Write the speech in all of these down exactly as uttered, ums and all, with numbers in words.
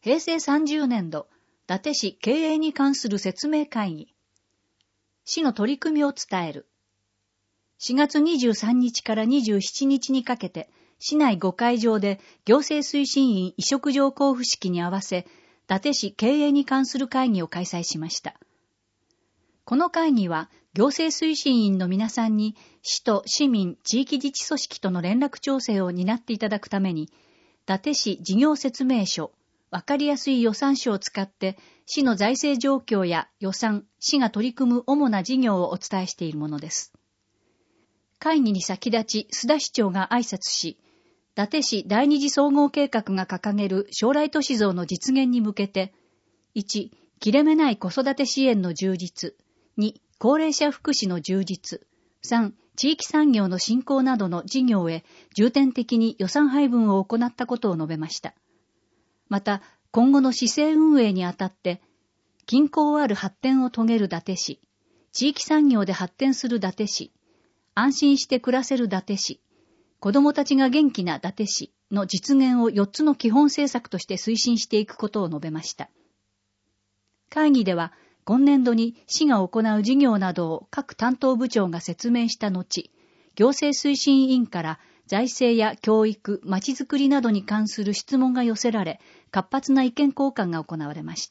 へいせいさんじゅうねんど、伊達市経営に関する説明会議。市の取り組みを伝える。しがつにじゅうさんにちからにじゅうしちにちにかけて、市内ごかいじょうで行政推進員委嘱状交付式に合わせ、伊達市経営に関する会議を開催しました。この会議は、行政推進員の皆さんに、市と市民、地域自治組織との連絡調整を担っていただくために、伊達市事業説明書、わかりやすい予算書を使って、市の財政状況や予算、市が取り組む主な事業をお伝えしているものです。会議に先立ち、須田市長が挨拶し、伊達市第二次総合計画が掲げる将来都市像の実現に向けて、いち、切れ目ない子育て支援の充実、に、高齢者福祉の充実、さん、地域産業の振興などの事業へ重点的に予算配分を行ったことを述べました。また、今後の市政運営にあたって、均衡ある発展を遂げる伊達市、地域産業で発展する伊達市、安心して暮らせる伊達市、子どもたちが元気な伊達市の実現をよっつの基本政策として推進していくことを述べました。会議では、今年度に市が行う事業などを各担当部長が説明した後、行政推進委員から財政や教育、まちづくりなどに関する質問が寄せられ、活発な意見交換が行われました。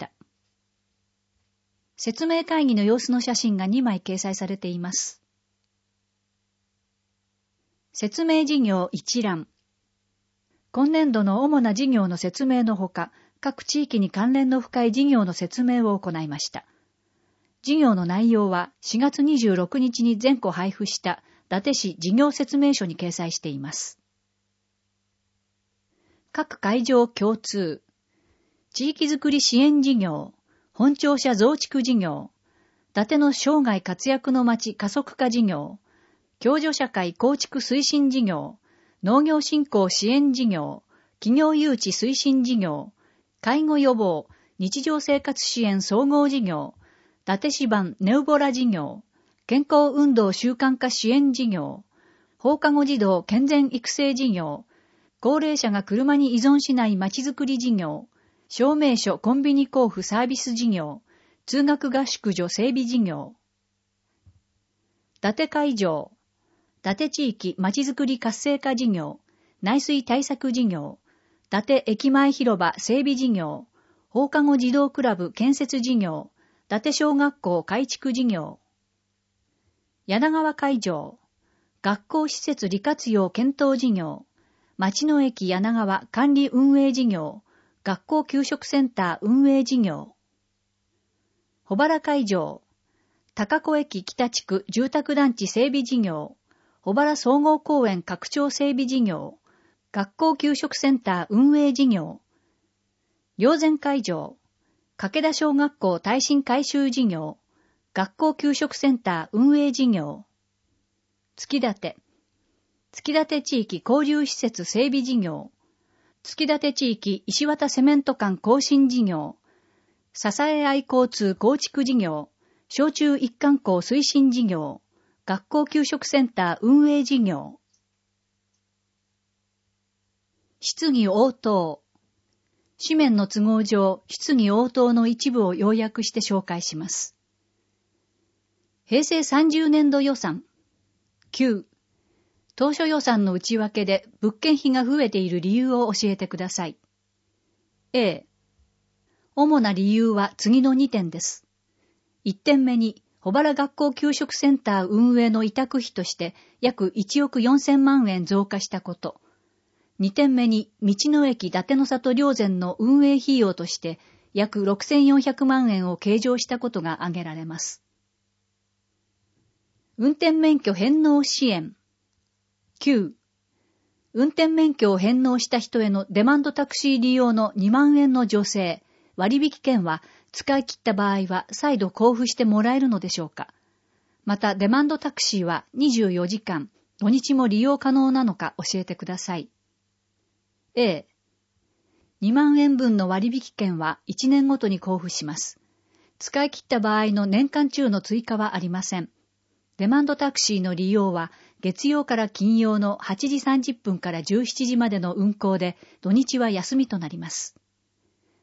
説明会議の様子の写真がにまい掲載されています。説明事業一覧。今年度の主な事業の説明のほか、各地域に関連の深い事業の説明を行いました。事業の内容はしがつにじゅうろくにちに全戸配布した伊達市事業説明書に掲載しています。各会場共通。地域づくり支援事業、本庁舎増築事業、伊達の生涯活躍の街加速化事業、共助社会構築推進事業、農業振興支援事業、企業誘致推進事業、介護予防、日常生活支援総合事業、伊達市版ネウボラ事業、健康運動習慣化支援事業、放課後児童健全育成事業、高齢者が車に依存しないまちづくり事業、証明書コンビニ交付サービス事業、通学合宿所整備事業。伊達会場、伊達地域まちづくり活性化事業、内水対策事業、伊達駅前広場整備事業、放課後児童クラブ建設事業、伊達小学校改築事業。柳川会場、学校施設利活用検討事業、町の駅柳川管理運営事業、学校給食センター運営事業。保原会場、高子駅北地区住宅団地整備事業、保原総合公園拡張整備事業、学校給食センター運営事業。霊山会場、掛田小学校耐震改修事業、学校給食センター運営事業。月立、月立地域交流施設整備事業、月立地域石綿セメント館更新事業、支え合い交通構築事業、小中一貫校推進事業、学校給食センター運営事業。質疑応答。紙面の都合上、質疑応答の一部を要約して紹介します。へいせいさんじゅうねんど予算。きゅう、当初予算の内訳で物件費が増えている理由を教えてください。A、主な理由は次のにてんです。いってんめに、保原学校給食センター運営の委託費として約いちおくよんせんまんえん増加したこと。にてんめに、道の駅伊達の里霊山の運営費用として約ろくせんよんひゃくまんえんを計上したことが挙げられます。運転免許返納支援。きゅう、運転免許を返納した人へのデマンドタクシー利用のにまんえんの助成、割引券は使い切った場合は再度交付してもらえるのでしょうか。またデマンドタクシーはにじゅうよじかん、土日も利用可能なのか教えてください。A、にまんえんぶんの割引券はいちねんごとに交付します。使い切った場合の年間中の追加はありません。デマンドタクシーの利用は月曜から金曜のはちじさんじゅっぷんからじゅうしちじまでの運行で土日は休みとなります。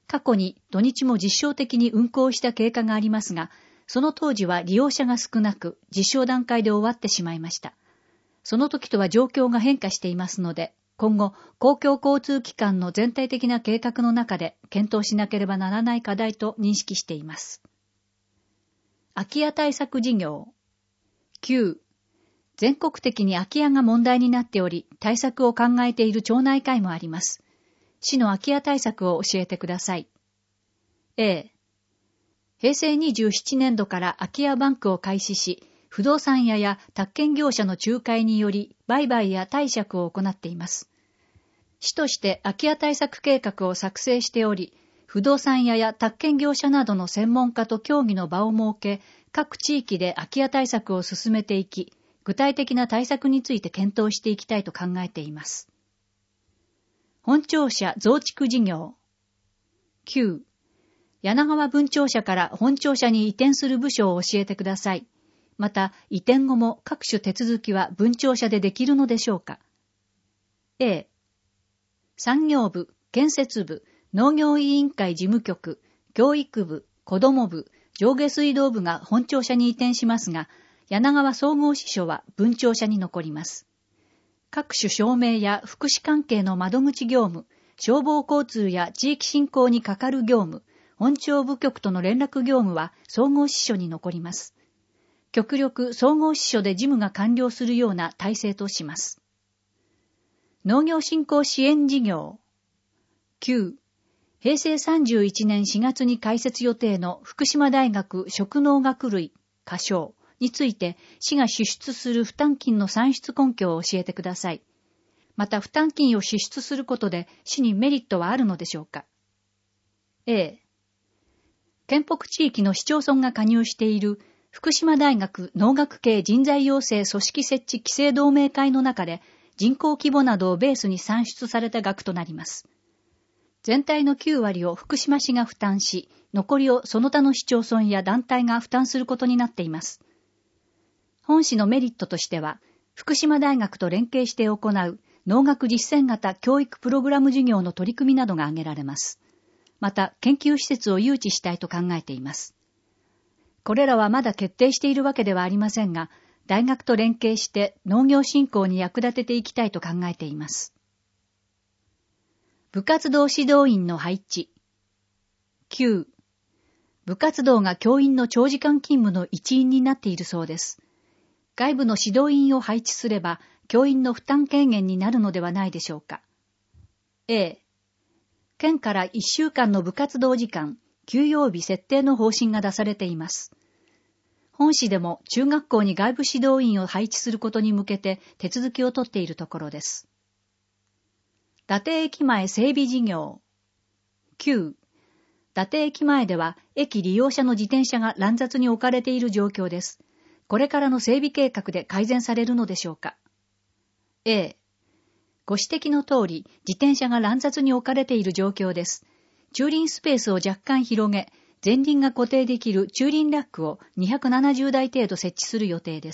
過去に土日も実証的に運行した経過がありますが、その当時は利用者が少なく、実証段階で終わってしまいました。その時とは状況が変化していますので、今後、公共交通機関の全体的な計画の中で検討しなければならない課題と認識しています。空き家対策事業。きゅう、全国的に空き家が問題になっており、対策を考えている町内会もあります。市の空き家対策を教えてください。A、平成にじゅうななねん度から空き家バンクを開始し、不動産屋や宅建業者の仲介により売買や貸借を行っています。市として空き家対策計画を作成しており、不動産屋や宅建業者などの専門家と協議の場を設け、各地域で空き家対策を進めていき、具体的な対策について検討していきたいと考えています。本庁舎増築事業。きゅう、柳川分庁舎から本庁舎に移転する部署を教えてください。また、移転後も各種手続きは分庁舎でできるのでしょうか。A、産業部、建設部、農業委員会事務局、教育部、子ども部、上下水道部が本庁舎に移転しますが、柳川総合支所は分庁舎に残ります。各種証明や福祉関係の窓口業務、消防交通や地域振興に係る業務、本庁部局との連絡業務は総合支所に残ります。極力総合支所で事務が完了するような体制とします。農業振興支援事業。きゅう、平成さんじゅういちねんしがつに開設予定の福島大学食農学類仮称について市が支出する負担金の算出根拠を教えてください。また負担金を支出することで市にメリットはあるのでしょうか。A、県北地域の市町村が加入している福島大学農学系人材養成組織設置規制同盟会の中で人口規模などをベースに算出された額となります。全体のきゅうわりを福島市が負担し、残りをその他の市町村や団体が負担することになっています。本市のメリットとしては、福島大学と連携して行う農学実践型教育プログラム事業の取り組みなどが挙げられます。また、研究施設を誘致したいと考えています。これらはまだ決定しているわけではありませんが、大学と連携して農業振興に役立てていきたいと考えています。部活動指導員の配置。きゅう、部活動が教員の長時間勤務の一因になっているそうです。外部の指導員を配置すれば、教員の負担軽減になるのではないでしょうか。A、県からいっしゅうかんの部活動時間、休養日設定の方針が出されています。本市でも中学校に外部指導員を配置することに向けて手続きを取っているところです。伊達駅前整備事業。きゅう、伊達駅前では駅利用者の自転車が乱雑に置かれている状況です。これからの整備計画で改善されるのでしょうか。A、ご指摘の通り、自転車が乱雑に置かれている状況です。駐輪スペースを若干広げ、前輪が固定できる駐輪ラックをにひゃくななじゅうだい程度設置する予定です。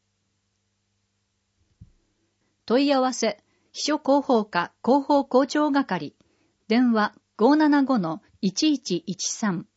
問い合わせ、秘書広報課広報校長係、電話 ごーななごのいちいちいちさん